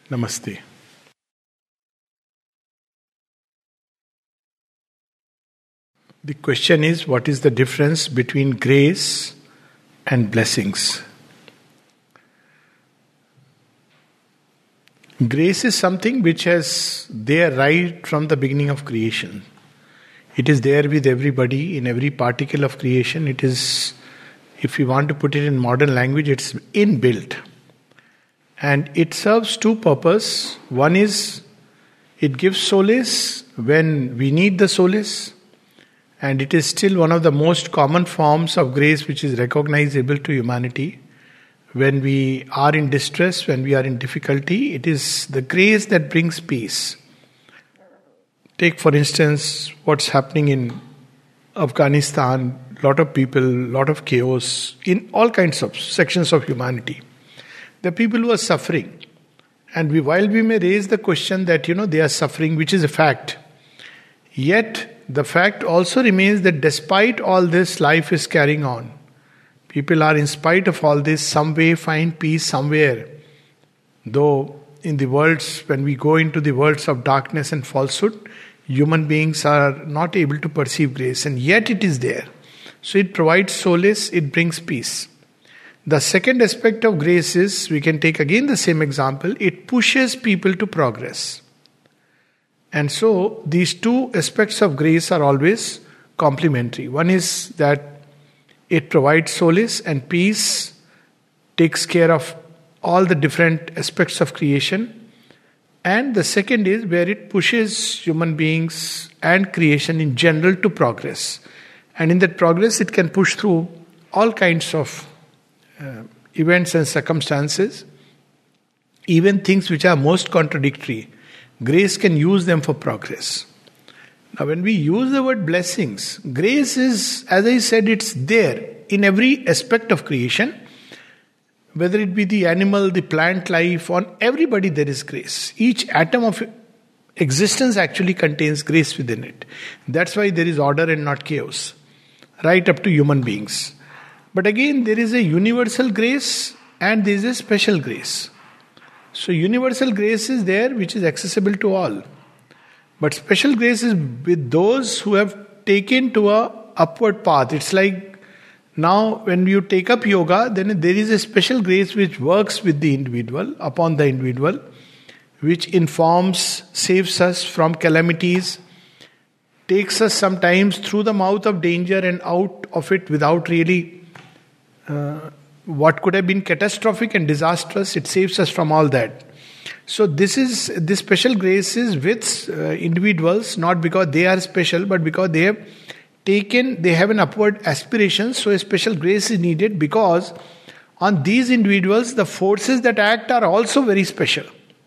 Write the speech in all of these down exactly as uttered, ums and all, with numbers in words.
Namaste. The question is, what is the difference between grace and blessings? Grace is something which has there right from the beginning of creation. It is there with everybody, in every particle of creation. It is, if you want to put it in modern language, it's inbuilt. And it serves two purposes. One is, it gives solace when we need the solace. And it is still one of the most common forms of grace which is recognizable to humanity. When we are in distress, when we are in difficulty, it is the grace that brings peace. Take for instance what's happening in Afghanistan. Lot of people, lot of chaos in all kinds of sections of humanity. The people who are suffering. And we, while we may raise the question that, you know, they are suffering, which is a fact. Yet, the fact also remains that despite all this, life is carrying on. People are, in spite of all this, some way find peace somewhere. Though, in the worlds, when we go into the worlds of darkness and falsehood, human beings are not able to perceive grace. And yet it is there. So it provides solace, it brings peace. The second aspect of grace is, we can take again the same example, it pushes people to progress. And so, these two aspects of grace are always complementary. One is that it provides solace and peace, takes care of all the different aspects of creation. And the second is where it pushes human beings and creation in general to progress. And in that progress, it can push through all kinds of uh, events and circumstances, even things which are most contradictory. Grace can use them for progress. Now, when we use the word blessings, grace is, as I said, it's there in every aspect of creation. Whether it be the animal, the plant life, on everybody there is grace. Each atom of existence actually contains grace within it. That's why there is order and not chaos. Right up to human beings. But again, there is a universal grace and there is a special grace. So universal grace is there which is accessible to all. But special grace is with those who have taken to a upward path. It's like now when you take up yoga, then there is a special grace which works with the individual, upon the individual, which informs, saves us from calamities, takes us sometimes through the mouth of danger and out of it without really uh, what could have been catastrophic and disastrous. It saves us from all that. So this is this special grace is with uh, individuals, not because they are special, but because they have taken, they have an upward aspiration. So a special grace is needed because on these individuals, the forces that act are also very special.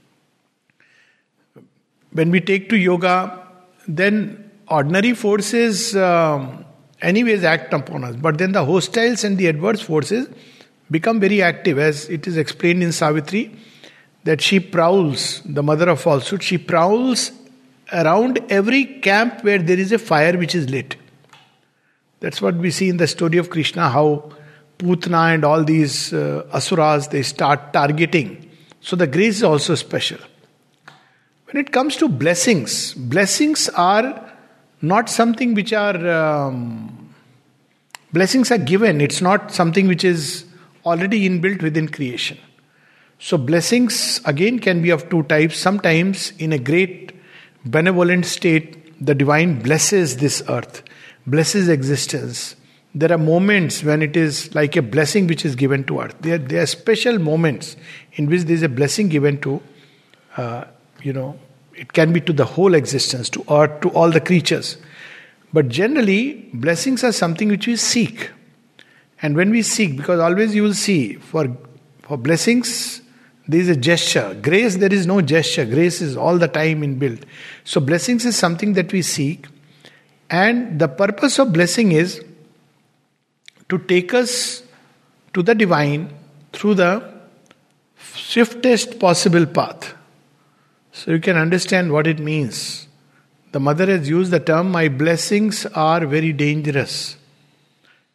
When we take to yoga, then ordinary forces um, anyways act upon us. But then the hostiles and the adverse forces become very active, as it is explained in Savitri, that she prowls, the mother of falsehood, she prowls around every camp where there is a fire which is lit. That's what we see in the story of Krishna, how Putana and all these uh, asuras, they start targeting. So the grace is also special. When it comes to blessings, blessings are not something which are, um, blessings are given, it's not something which is already inbuilt within creation. So blessings again can be of two types. Sometimes in a great benevolent state, the divine blesses this earth, blesses existence. There are moments when it is like a blessing which is given to earth. There, there are special moments in which there is a blessing given to, uh, you know, it can be to the whole existence, to earth, to all the creatures. But generally, blessings are something which we seek. And when we seek, because always you will see, for, for blessings, there is a gesture. Grace, there is no gesture. Grace is all the time inbuilt. So blessings is something that we seek. And the purpose of blessing is to take us to the divine through the swiftest possible path. So you can understand what it means. The mother has used the term, my blessings are very dangerous.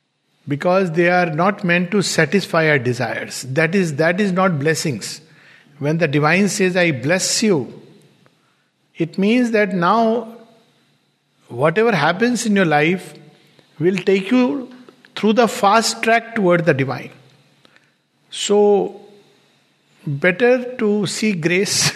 Because they are not meant to satisfy our desires. That is, that is not blessings. When the divine says, I bless you, it means that now whatever happens in your life will take you through the fast track toward the divine. So, better to see grace.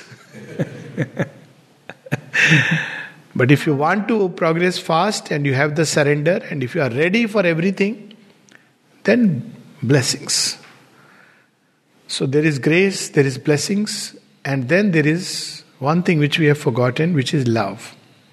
But if you want to progress fast and you have the surrender and if you are ready for everything, then blessings. So there is grace, there is blessings, and then there is one thing which we have forgotten, which is love.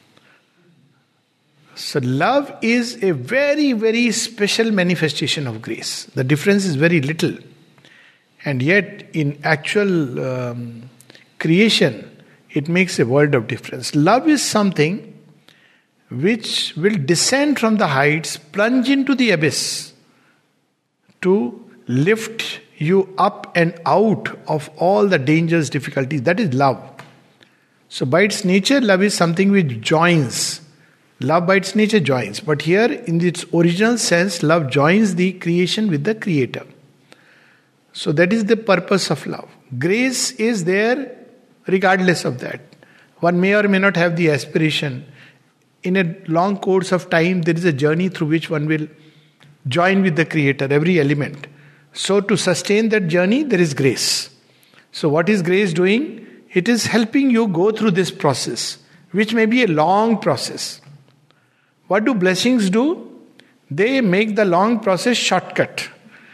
So love is a very, very special manifestation of grace. The difference is very little. And yet in actual um, creation, it makes a world of difference. Love is something which will descend from the heights, plunge into the abyss to lift you up and out of all the dangers, difficulties. That is love. So by its nature, love is something which joins. Love by its nature joins. But here, in its original sense, love joins the creation with the Creator. So that is the purpose of love. Grace is there regardless of that. One may or may not have the aspiration. In a long course of time, there is a journey through which one will join with the Creator, every element. So to sustain that journey, there is grace. So what is grace doing? It is helping you go through this process, which may be a long process. What do blessings do? They make the long process shortcut.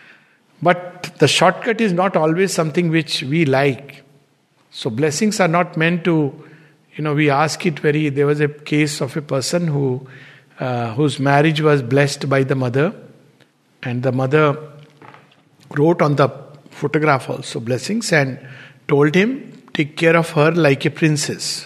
But the shortcut is not always something which we like. So blessings are not meant to, you know, we ask it very, there was a case of a person who, uh, whose marriage was blessed by the mother, and the mother wrote on the photograph also blessings and told him, take care of her like a princess.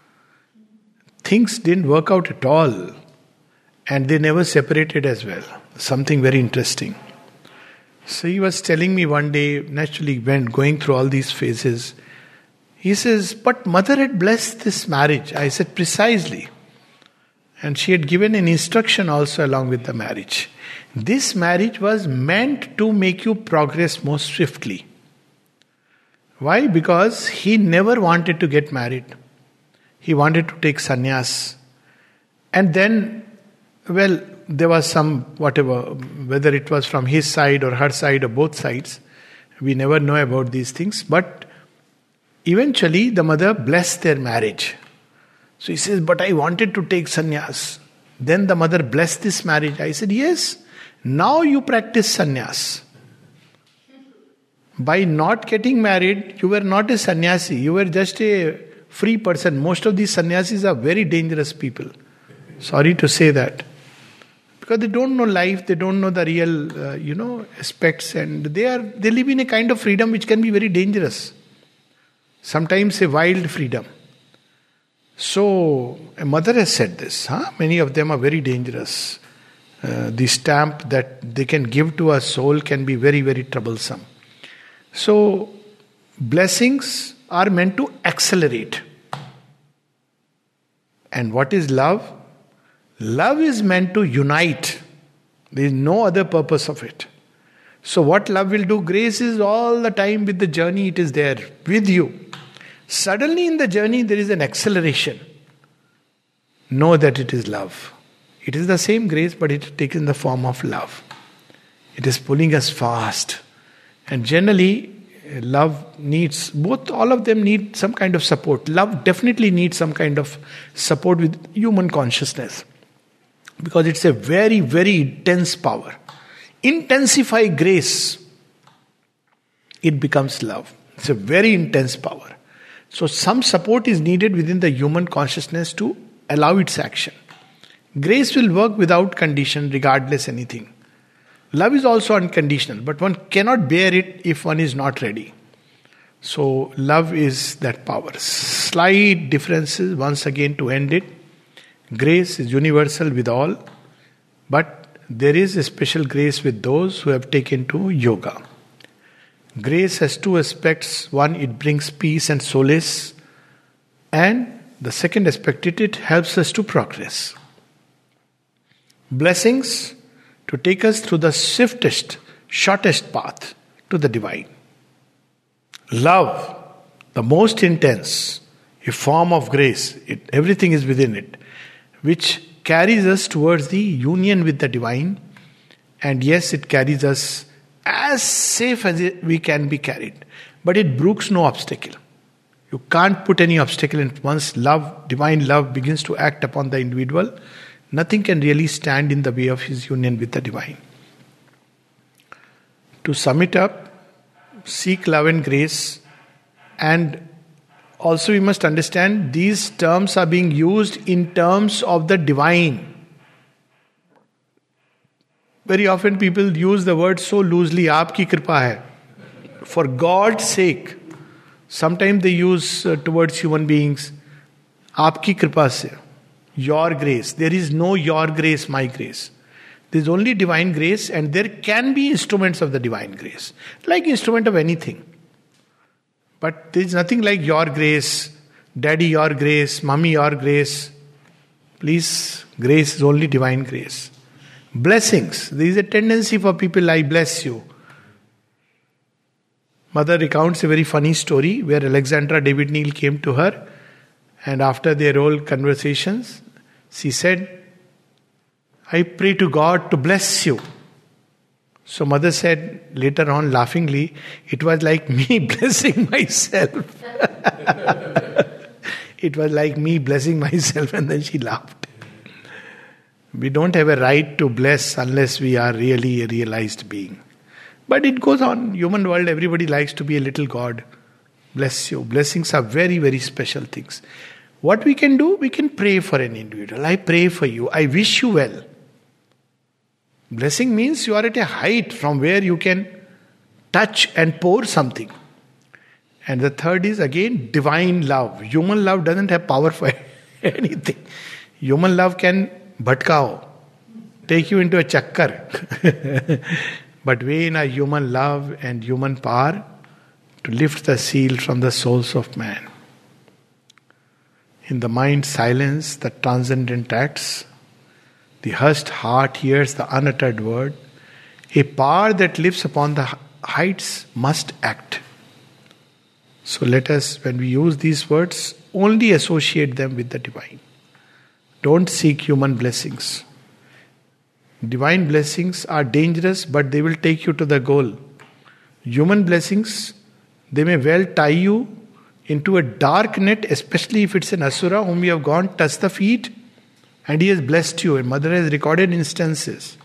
Things didn't work out at all, and they never separated as well. Something very interesting. So he was telling me one day, naturally when going through all these phases, he says, but mother had blessed this marriage. I said, precisely. And she had given an instruction also along with the marriage. This marriage was meant to make you progress more swiftly. Why? Because he never wanted to get married. He wanted to take sannyas. And then, well, there was some, whatever, whether it was from his side or her side or both sides. We never know about these things. But eventually, the mother blessed their marriage. So he says, but I wanted to take sannyas. Then the mother blessed this marriage. I said, yes, now you practice sannyas. By not getting married, you were not a sannyasi. You were just a free person. Most of these sannyasis are very dangerous people. Sorry to say that. Because they don't know life, they don't know the real, uh, you know, aspects, and they are they live in a kind of freedom which can be very dangerous. Sometimes a wild freedom. So, a mother has said this. Huh? Many of them are very dangerous. Uh, the stamp that they can give to a soul can be very, very troublesome. So, blessings are meant to accelerate. And what is love? Love is meant to unite. There is no other purpose of it. So what love will do? Grace is all the time with the journey, it is there with you. Suddenly in the journey there is an acceleration. Know that it is love. It is the same grace, but it is taken the form of love. It is pulling us fast. And generally, love needs, both, all of them need some kind of support. Love definitely needs some kind of support with human consciousness. Because it's a very, very intense power. Intensify grace, it becomes love. It's a very intense power. So some support is needed within the human consciousness to allow its action. Grace will work without condition, regardless anything. Love is also unconditional, but one cannot bear it if one is not ready. So love is that power. Slight differences, once again to end it. Grace is universal with all, but there is a special grace with those who have taken to yoga. Grace has two aspects. One, it brings peace and solace. And the second aspect, it, it helps us to progress. Blessings to take us through the swiftest, shortest path to the divine. Love the most intense, a form of grace, it, everything is within it, which carries us towards the union with the divine. And yes, it carries us as safe as it, we can be carried. But it brooks no obstacle. You can't put any obstacle in. Once love, divine love begins to act upon the individual, nothing can really stand in the way of his union with the divine. To sum it up, seek love and grace. And also we must understand these terms are being used in terms of the divine. Very often people use the word so loosely, aapki kripa hai. For God's sake. Sometimes they use uh, towards human beings, aapki kripa se, your grace. There is no your grace, my grace. There is only divine grace, and there can be instruments of the divine grace. Like instrument of anything. But there is nothing like your grace, daddy your grace, mummy your grace. Please, grace is only divine grace. Blessings. There is a tendency for people, I bless you. Mother recounts a very funny story where Alexandra David Neal came to her, and after their old conversations, she said, I pray to God to bless you. So mother said later on laughingly, it was like me blessing myself. It was like me blessing myself, and then she laughed. We don't have a right to bless unless we are really a realized being. But it goes on. Human world, everybody likes to be a little God. Bless you. Blessings are very, very special things. What we can do, we can pray for an individual. I pray for you. I wish you well. Blessing means you are at a height from where you can touch and pour something. And the third is again divine love. Human love doesn't have power for anything. Human love can bhatkao, take you into a chakkar. But we in our human love and human power to lift the seal from the souls of man. In the mind silence, the transcendent acts. The hushed heart hears the unuttered word. A power that lives upon the heights must act. So let us, when we use these words, only associate them with the divine. Don't seek human blessings. Divine blessings are dangerous, but they will take you to the goal. Human blessings, they may well tie you into a dark net, especially if it's an asura whom you have gone, touch the feet, and he has blessed you. And mother has recorded instances.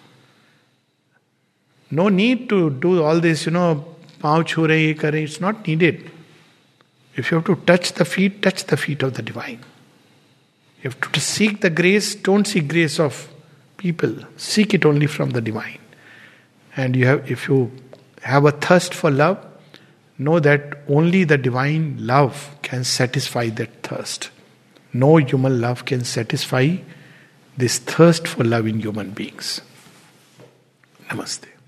No need to do all this, you know, paav chhu rahe, ye kar rahe. It's not needed. If you have to touch the feet, touch the feet of the divine. You have to seek the grace, don't seek grace of people, seek it only from the divine. And you have, if you have a thirst for love, know that only the divine love can satisfy that thirst. No human love can satisfy this thirst for love in human beings. Namaste.